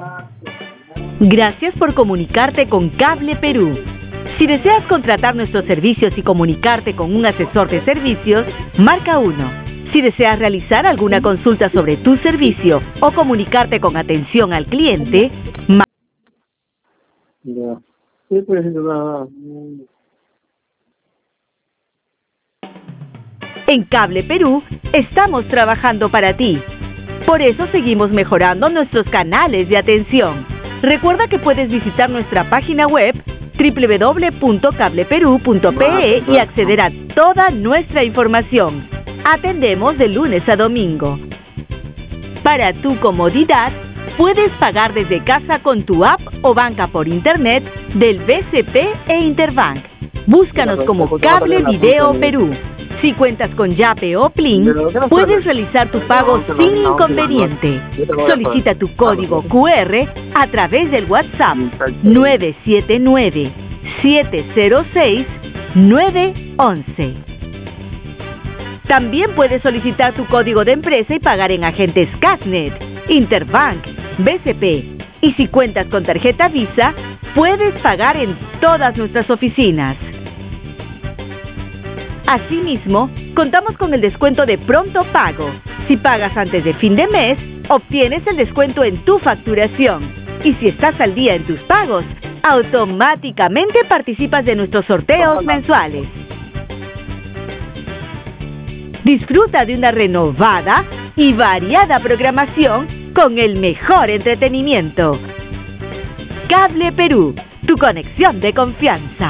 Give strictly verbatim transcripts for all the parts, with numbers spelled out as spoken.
Gracias por comunicarte con Cable Perú. Si deseas contratar nuestros servicios y comunicarte con un asesor de servicios, marca uno. Si deseas realizar alguna consulta sobre tu servicio o comunicarte con atención al cliente, marca. Ya. Sí, pues nada. En Cable Perú estamos trabajando para ti. Por eso seguimos mejorando nuestros canales de atención. Recuerda que puedes visitar nuestra página web doble u doble u doble u punto cable perú punto pe e y acceder a toda nuestra información. Atendemos de lunes a domingo. Para tu comodidad, puedes pagar desde casa con tu app o banca por internet del B C P e Interbank. Búscanos como Cable Video Perú. Si cuentas con Yape o Plin, puedes realizar tu pago sin inconveniente. Solicita tu código cu erre a través del WhatsApp nueve siete nueve, siete cero seis, nueve once. También puedes solicitar tu código de empresa y pagar en agentes Casnet, Interbank, B C P. Y si cuentas con tarjeta Visa, puedes pagar en todas nuestras oficinas. Asimismo, contamos con el descuento de pronto pago. Si pagas antes de fin de mes, obtienes el descuento en tu facturación. Y si estás al día en tus pagos, automáticamente participas de nuestros sorteos mensuales. Disfruta de una renovada y variada programación con el mejor entretenimiento. Cable Perú, tu conexión de confianza.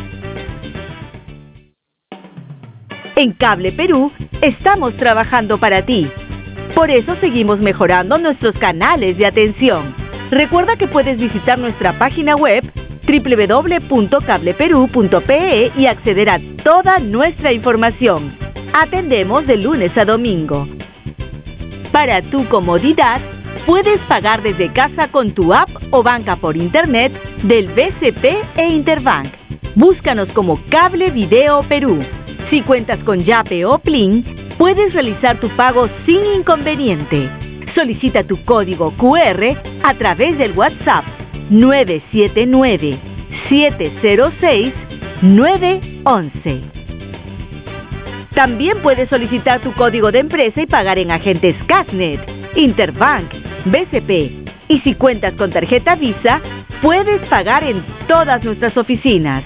En Cable Perú estamos trabajando para ti. Por eso seguimos mejorando nuestros canales de atención. Recuerda que puedes visitar nuestra página web doble u doble u doble u punto cable perú punto pe e y acceder a toda nuestra información. Atendemos de lunes a domingo. Para tu comodidad, puedes pagar desde casa con tu app o banca por internet del B C P e Interbank. Búscanos como Cable Video Perú. Si cuentas con Yape o Plin, puedes realizar tu pago sin inconveniente. Solicita tu código cu erre a través del WhatsApp nueve siete nueve, siete cero seis, nueve once. También puedes solicitar tu código de empresa y pagar en agentes Casnet, Interbank, B C P. Y si cuentas con tarjeta Visa, puedes pagar en todas nuestras oficinas.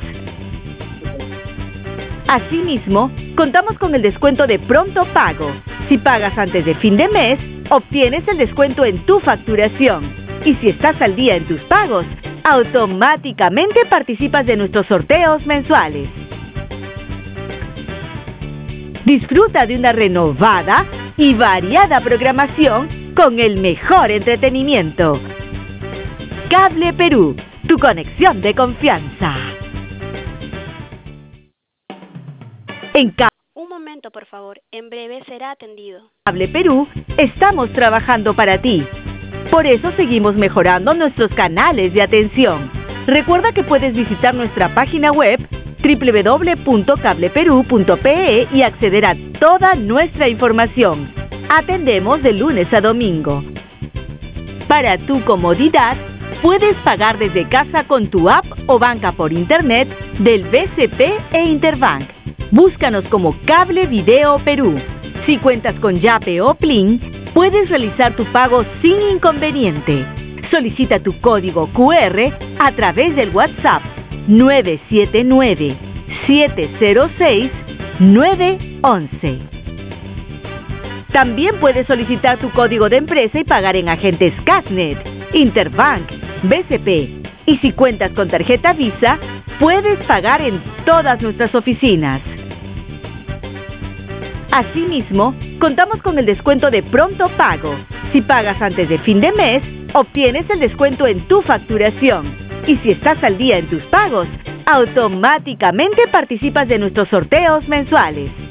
Asimismo, contamos con el descuento de pronto pago. Si pagas antes de fin de mes, obtienes el descuento en tu facturación. Y si estás al día en tus pagos, automáticamente participas de nuestros sorteos mensuales. Disfruta de una renovada y variada programación con el mejor entretenimiento. Cable Perú, tu conexión de confianza. En Cable Un momento, por favor. En breve será atendido. Cable Perú estamos trabajando para ti. Por eso seguimos mejorando nuestros canales de atención. Recuerda que puedes visitar nuestra página web doble u doble u doble u punto cable perú punto pe e y acceder a toda nuestra información. Atendemos de lunes a domingo. Para tu comodidad, puedes pagar desde casa con tu app o banca por internet del B C P e Interbank. Búscanos como Cable Video Perú. Si cuentas con Yape o Plin, puedes realizar tu pago sin inconveniente. Solicita tu código cu erre a través del WhatsApp nueve siete nueve, siete cero seis, nueve once. También puedes solicitar tu código de empresa y pagar en agentes Casnet, Interbank, B C P. Y si cuentas con tarjeta Visa, puedes pagar en todas nuestras oficinas. Asimismo, contamos con el descuento de pronto pago. Si pagas antes de fin de mes, obtienes el descuento en tu facturación. Y si estás al día en tus pagos, automáticamente participas de nuestros sorteos mensuales.